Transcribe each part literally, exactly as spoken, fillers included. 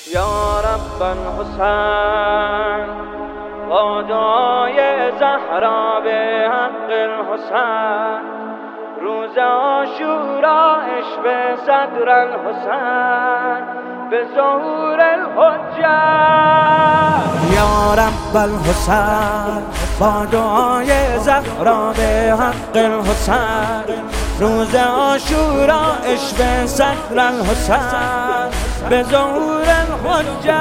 یا رب الحسین با دعای زهرا به حق الحسین روز عاشورا عشق صدر الحسین به ظهور الحجه. یا رب الحسین با دعای زهرا به حق الحسین روز عاشورا عشق صدر الحسین به ظهور الحجه.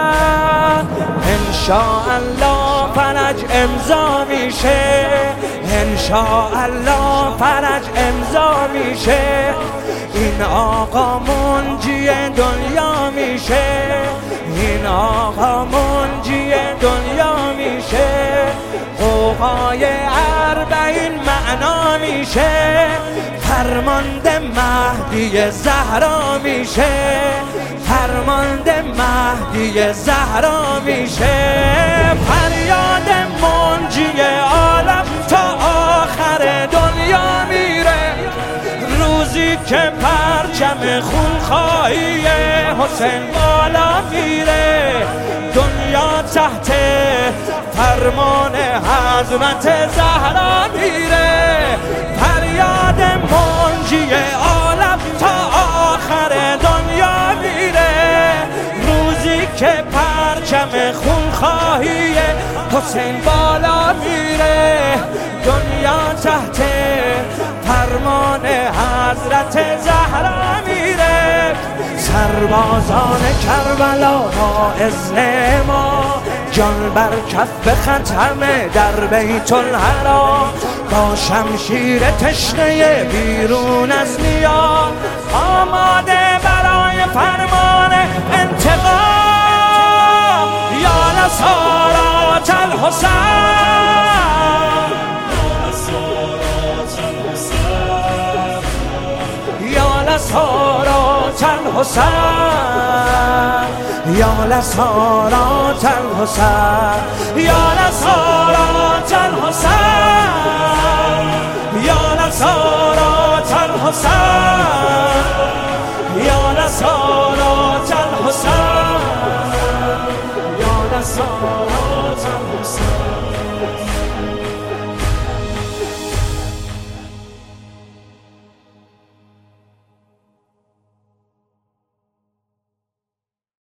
انشاءالله فرج امضا میشه، انشاءالله فرج امضا میشه، این آقا منجی دنیا میشه، این آقا منجی دنیا میشه، قوقای اربعین معنا میشه، فرمانده مهدی زهرا میشه، فرمانده مهدی زهرا میشه. فریاد منجی عالم تا آخر دنیا میره، روزی که پرچم خونخواهی حسین بالا میره، دنیا تحت فرمان حضرت زهرا میره. فریاد منجی عالم تا آخر دنیا میره، روزی که پرچم خونخواهی حسین بالا میره، دنیا تحت فرمان حضرت زهرا میره. سربازان کربلا با اذن ما جان بر کف ختم در بیت الحرام، با شمشیر تشنه بیرون از نیا آماده برای فرمان انتقام. یا نصارات الحسین، یا نصارات الحسین، یا نصارات الحسین، یا نصارات الحسین، یا نصارات الحسین، یا نصارات الحسین، یا نصارات